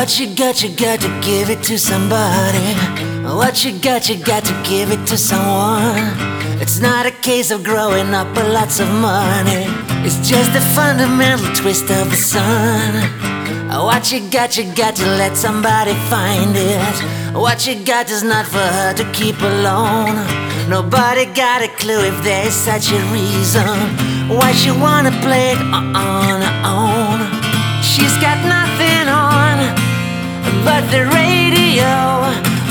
What you got to give it to somebody. What you got to give it to someone. It's not a case of growing up with lots of money. It's just a fundamental twist of the sun. What you got to let somebody find it. What you got is not for her to keep alone. Nobody got a clue if there is such a reason why she wanna play it on her own. She's got nothing on but the radio.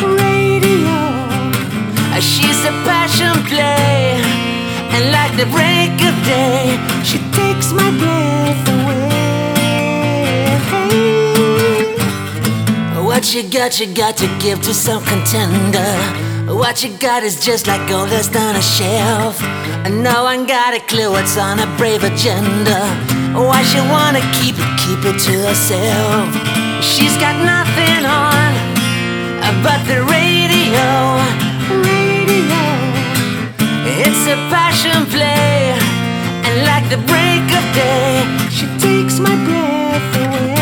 She's a passion play, and like the break of day, she takes my breath away. What you got to give to some contender. What you got is just like gold dust on a shelf, and no one got a clue what's on a brave agenda. Why she wanna keep it to herself. She's got nothing on but the radio. It's a passion play, and like the break of day, she takes my breath away.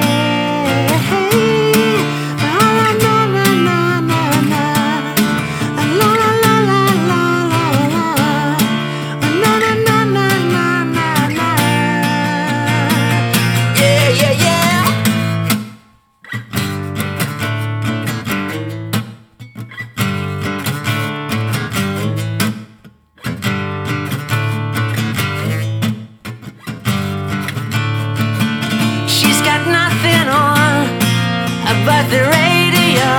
But the radio.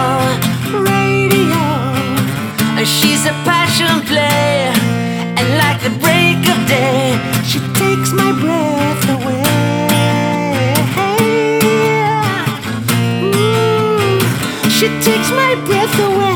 She's a passion play, and like the break of day, she takes my breath away. She takes my breath away.